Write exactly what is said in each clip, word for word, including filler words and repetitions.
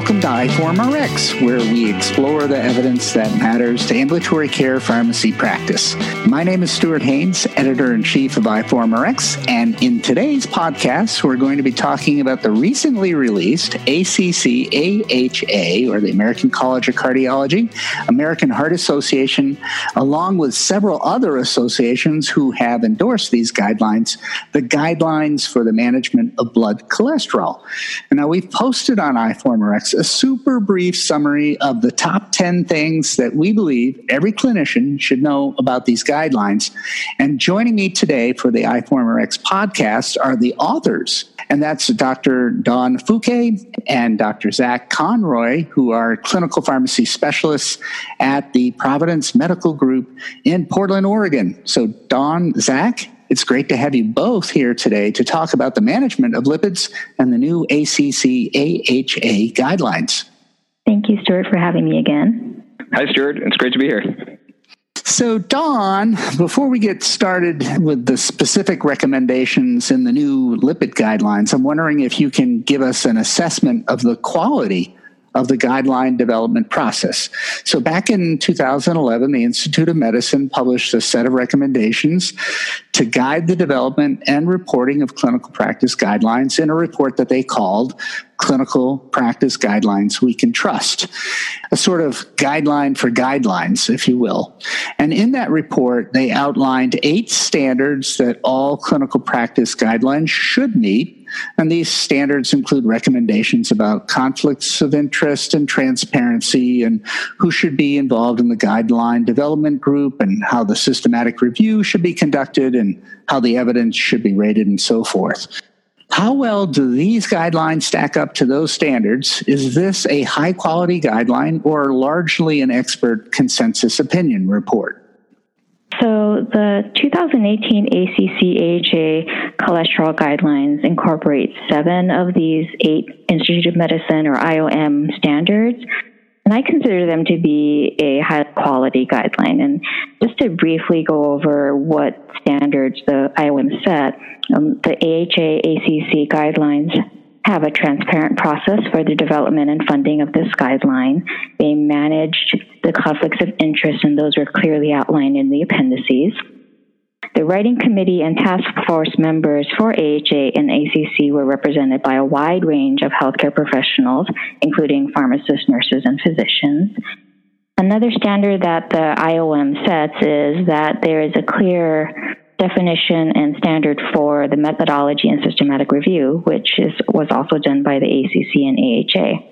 Welcome to iForumRx, where we explore the evidence that matters to ambulatory care pharmacy practice. My name is Stuart Haynes, Editor-in-Chief of iForumRx, and in today's podcast, we're going to be talking about the recently released A C C A H A, or the American College of Cardiology, American Heart Association, along with several other associations who have endorsed these guidelines, the Guidelines for the Management of Blood Cholesterol. And now we've posted on iForumRx a super brief summary of the top ten things that we believe every clinician should know about these guidelines. And joining me today for the iForumRx podcast are the authors, and that's Doctor Dawn Fouquet and Doctor Zach Conroy, who are clinical pharmacy specialists at the Providence Medical Group in Portland, Oregon. So Dawn, Zach, it's great to have you both here today to talk about the management of lipids and the new A C C A H A guidelines. Thank you, Stuart, for having me again. Hi, Stuart. It's great to be here. So, Dawn, before we get started with the specific recommendations in the new lipid guidelines, I'm wondering if you can give us an assessment of the quality of the guideline development process. So back in two thousand eleven, the Institute of Medicine published a set of recommendations to guide the development and reporting of clinical practice guidelines in a report that they called Clinical Practice Guidelines We Can Trust, a sort of guideline for guidelines, if you will. And in that report, they outlined eight standards that all clinical practice guidelines should meet. And these standards include recommendations about conflicts of interest and transparency and who should be involved in the guideline development group and how the systematic review should be conducted and how the evidence should be rated and so forth. How well do these guidelines stack up to those standards? Is this a high-quality guideline or largely an expert consensus opinion report? So the two thousand eighteen A C C A H A cholesterol guidelines incorporate seven of these eight Institute of Medicine or I O M standards, and I consider them to be a high-quality guideline. And just to briefly go over what standards the I O M set, um, the A H A A C C guidelines have a transparent process for the development and funding of this guideline. They managed the conflicts of interest, and those were clearly outlined in the appendices. The writing committee and task force members for A H A and A C C were represented by a wide range of healthcare professionals, including pharmacists, nurses, and physicians. Another standard that the I O M sets is that there is a clear definition and standard for the methodology and systematic review, which is was also done by the A C C and A H A.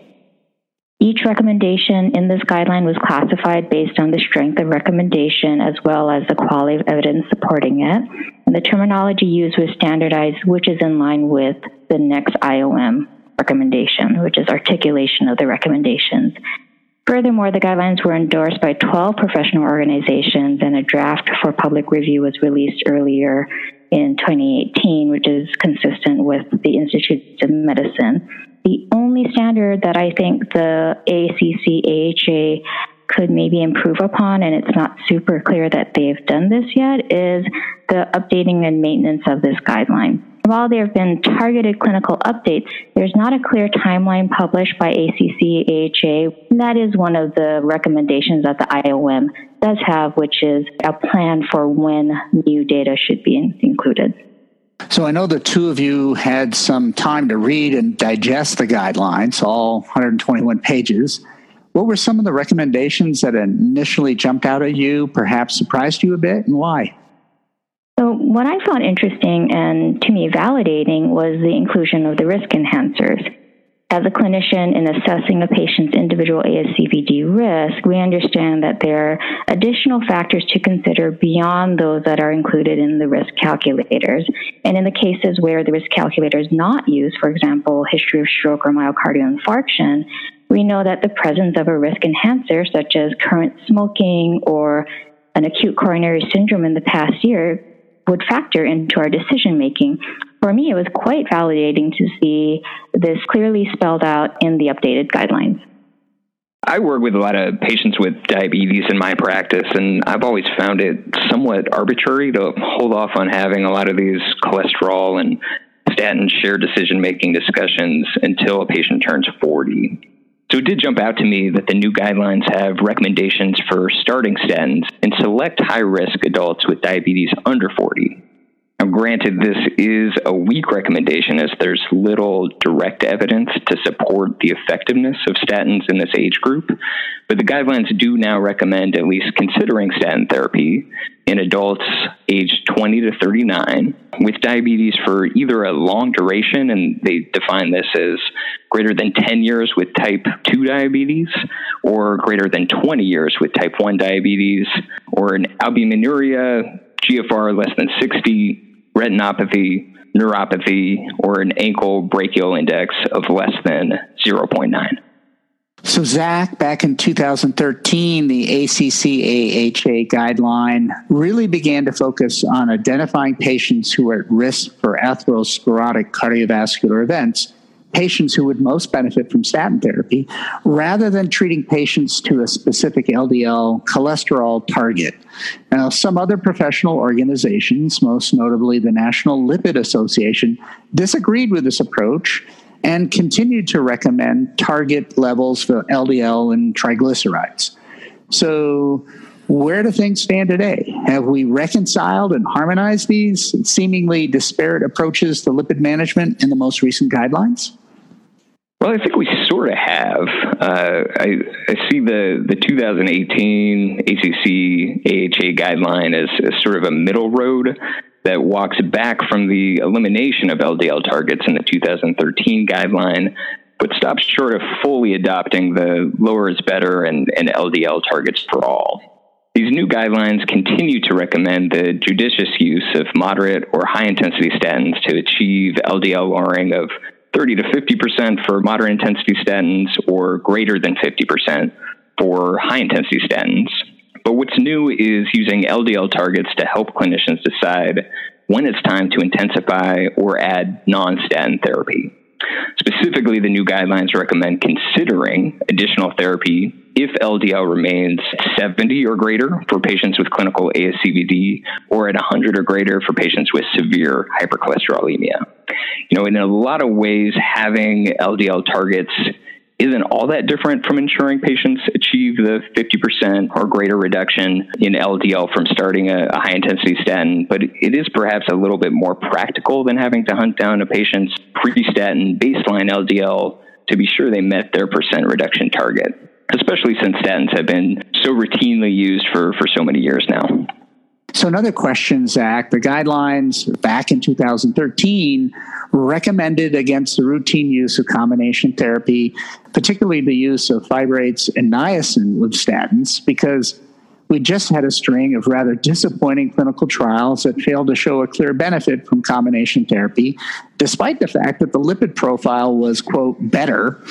Each recommendation in this guideline was classified based on the strength of recommendation as well as the quality of evidence supporting it. And the terminology used was standardized, which is in line with the next I O M recommendation, which is articulation of the recommendations. Furthermore, the guidelines were endorsed by twelve professional organizations, and a draft for public review was released earlier in twenty eighteen, which is consistent with the Institute of Medicine. The only standard that I think the A C C A H A could maybe improve upon, and it's not super clear that they've done this yet, is the updating and maintenance of this guideline. While there have been targeted clinical updates, there's not a clear timeline published by A C C A H A. And that is one of the recommendations that the I O M does have, which is a plan for when new data should be in- included. So I know the two of you had some time to read and digest the guidelines, all one hundred twenty-one pages. What were some of the recommendations that initially jumped out at you, perhaps surprised you a bit, and why? So what I found interesting and to me validating was the inclusion of the risk enhancers. As a clinician in assessing a patient's individual A S C V D risk, we understand that there are additional factors to consider beyond those that are included in the risk calculators. And in the cases where the risk calculator is not used, for example, history of stroke or myocardial infarction, we know that the presence of a risk enhancer, such as current smoking or an acute coronary syndrome in the past year, would factor into our decision making. For me, it was quite validating to see this clearly spelled out in the updated guidelines. I work with a lot of patients with diabetes in my practice, and I've always found it somewhat arbitrary to hold off on having a lot of these cholesterol and statin shared decision-making discussions until a patient turns forty. So it did jump out to me that the new guidelines have recommendations for starting statins in select high-risk adults with diabetes under forty. Now, granted, this is a weak recommendation as there's little direct evidence to support the effectiveness of statins in this age group, but the guidelines do now recommend at least considering statin therapy in adults aged twenty to thirty-nine with diabetes for either a long duration, and they define this as greater than ten years with type two diabetes, or greater than twenty years with type one diabetes, or an albuminuria, G F R less than sixty, retinopathy, neuropathy, or an ankle brachial index of less than zero point nine. So, Zach, back in two thousand thirteen, the A C C A H A guideline really began to focus on identifying patients who are at risk for atherosclerotic cardiovascular events, patients who would most benefit from statin therapy, rather than treating patients to a specific L D L cholesterol target. Now, some other professional organizations, most notably the National Lipid Association, disagreed with this approach and continued to recommend target levels for L D L and triglycerides. So, where do things stand today? Have we reconciled and harmonized these seemingly disparate approaches to lipid management in the most recent guidelines? Well, I think we sort of have. Uh, I, I see the, the two thousand eighteen A C C A H A guideline as, as sort of a middle road that walks back from the elimination of L D L targets in the two thousand thirteen guideline, but stops short of fully adopting the lower is better and, and L D L targets for all. These new guidelines continue to recommend the judicious use of moderate or high-intensity statins to achieve L D L lowering of thirty to fifty percent for moderate-intensity statins or greater than fifty percent for high-intensity statins. But what's new is using L D L targets to help clinicians decide when it's time to intensify or add non-statin therapy. Specifically, the new guidelines recommend considering additional therapy if L D L remains seventy or greater for patients with clinical A S C V D, or at one hundred or greater for patients with severe hypercholesterolemia. You know, in a lot of ways, having L D L targets isn't all that different from ensuring patients achieve the fifty percent or greater reduction in L D L from starting a, a high-intensity statin, but it is perhaps a little bit more practical than having to hunt down a patient's pre-statin baseline L D L to be sure they met their percent reduction target, especially since statins have been so routinely used for, for so many years now. So another question, Zach, the guidelines back in two thousand thirteen recommended against the routine use of combination therapy, particularly the use of fibrates and niacin with statins, because we just had a string of rather disappointing clinical trials that failed to show a clear benefit from combination therapy, despite the fact that the lipid profile was, quote, better.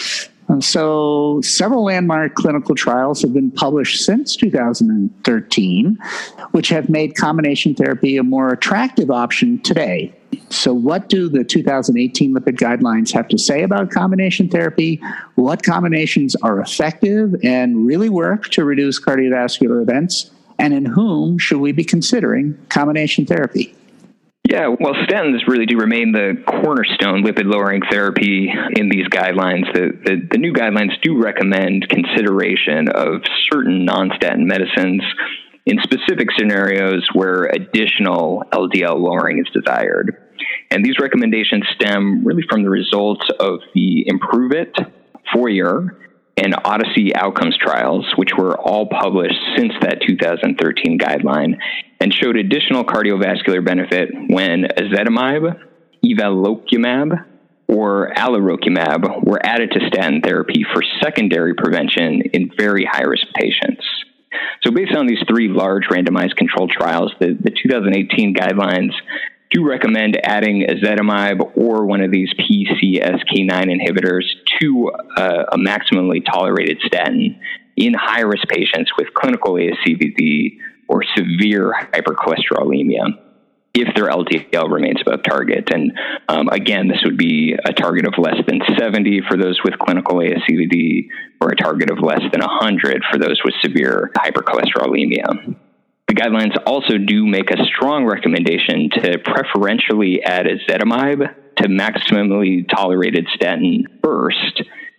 So several landmark clinical trials have been published since two thousand thirteen, which have made combination therapy a more attractive option today. So what do the two thousand eighteen lipid guidelines have to say about combination therapy? What combinations are effective and really work to reduce cardiovascular events? And in whom should we be considering combination therapy? Yeah, well, statins really do remain the cornerstone lipid-lowering therapy in these guidelines. The, the, the new guidelines do recommend consideration of certain non-statin medicines in specific scenarios where additional L D L lowering is desired. And these recommendations stem really from the results of the Improve It, four-year, and Odyssey outcomes trials, which were all published since that two thousand thirteen guideline, and showed additional cardiovascular benefit when ezetimibe, evolocumab, or alirocumab were added to statin therapy for secondary prevention in very high-risk patients. So based on these three large randomized controlled trials, the, the two thousand eighteen guidelines do recommend adding ezetimibe or one of these P C S K nine inhibitors to uh, a maximally tolerated statin in high-risk patients with clinical A S C V D or severe hypercholesterolemia if their L D L remains above target. And um, again, this would be a target of less than seventy for those with clinical A S C V D or a target of less than one hundred for those with severe hypercholesterolemia. The guidelines also do make a strong recommendation to preferentially add ezetimibe to maximally tolerated statin first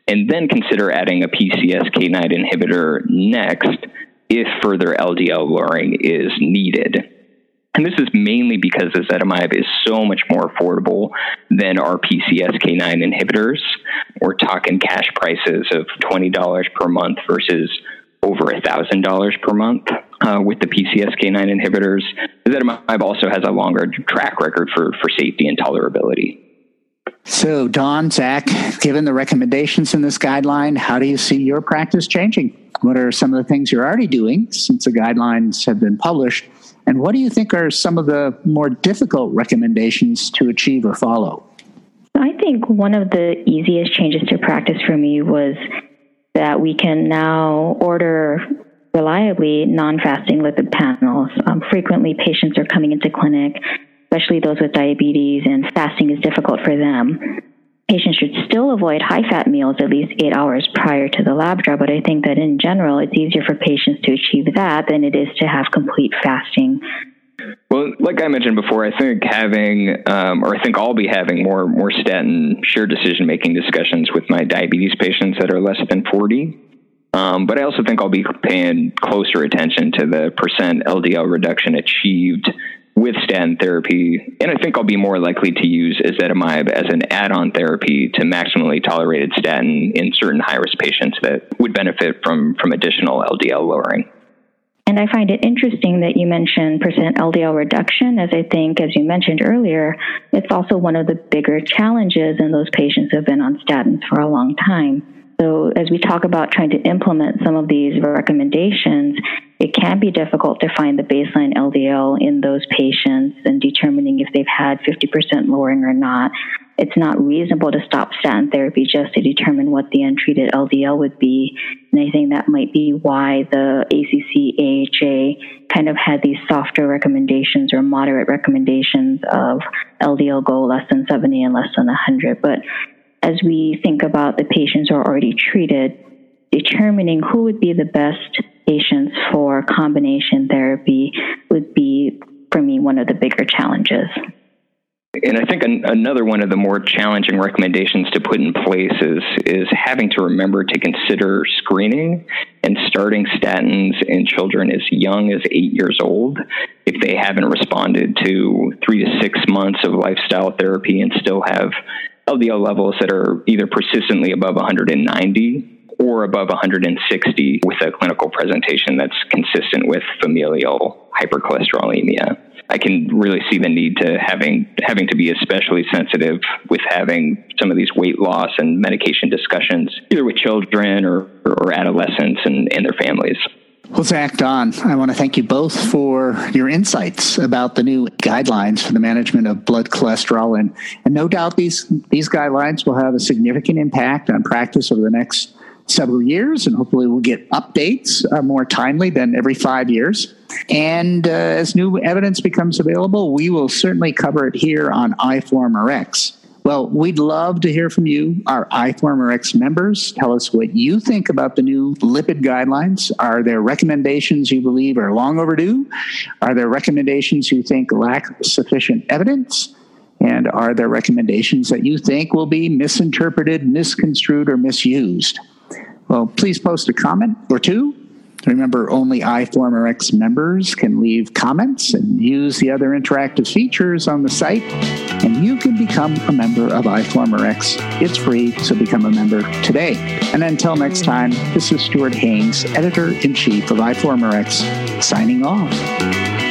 and then consider adding a P C S K nine inhibitor next if further L D L lowering is needed. And this is mainly because ezetimibe is so much more affordable than our P C S K nine inhibitors. We're talking cash prices of twenty dollars per month versus over one thousand dollars per month uh, with the P C S K nine inhibitors. Ezetimibe also has a longer track record for, for safety and tolerability. So, Don, Zach, given the recommendations in this guideline, how do you see your practice changing? What are some of the things you're already doing since the guidelines have been published? And what do you think are some of the more difficult recommendations to achieve or follow? I think one of the easiest changes to practice for me was that we can now order reliably non-fasting lipid panels. Um, frequently, patients are coming into clinic, especially those with diabetes, and fasting is difficult for them. Patients should still avoid high-fat meals at least eight hours prior to the lab draw, but I think that in general, it's easier for patients to achieve that than it is to have complete fasting. Well, like I mentioned before, I think having, um, or I think I'll be having more more statin shared decision-making discussions with my diabetes patients that are less than forty. Um, but I also think I'll be paying closer attention to the percent L D L reduction achieved with statin therapy, and I think I'll be more likely to use ezetimibe as an add-on therapy to maximally tolerated statin in certain high-risk patients that would benefit from, from additional L D L lowering. And I find it interesting that you mentioned percent L D L reduction, as I think, as you mentioned earlier, it's also one of the bigger challenges in those patients who have been on statins for a long time. So as we talk about trying to implement some of these recommendations, it can be difficult to find the baseline L D L in those patients and determining if they've had fifty percent lowering or not. It's not reasonable to stop statin therapy just to determine what the untreated L D L would be. And I think that might be why the A C C A H A kind of had these softer recommendations or moderate recommendations of L D L goal less than seventy and less than one hundred. But as we think about the patients who are already treated, determining who would be the best patients for combination therapy would be, for me, one of the bigger challenges. And I think an, another one of the more challenging recommendations to put in place is, is having to remember to consider screening and starting statins in children as young as eight years old if they haven't responded to three to six months of lifestyle therapy and still have L D L levels that are either persistently above one hundred ninety or above one hundred sixty with a clinical presentation that's consistent with familial hypercholesterolemia. I can really see the need to having having to be especially sensitive with having some of these weight loss and medication discussions, either with children or, or adolescents and, and their families. Well, Zach, Don, I want to thank you both for your insights about the new guidelines for the management of blood cholesterol. And, and no doubt these, these guidelines will have a significant impact on practice over the next several years, and hopefully we'll get updates uh, more timely than every five years. And uh, as new evidence becomes available, we will certainly cover it here on iForumRx. Well, we'd love to hear from you, our iForumRx members. Tell us what you think about the new lipid guidelines. Are there recommendations you believe are long overdue? Are there recommendations you think lack sufficient evidence? And are there recommendations that you think will be misinterpreted, misconstrued, or misused? Well, please post a comment or two. Remember, only iForumRx members can leave comments and use the other interactive features on the site. And you can become a member of iForumRx. It's free, so become a member today. And until next time, this is Stuart Haines, Editor-in-Chief of iForumRx, signing off.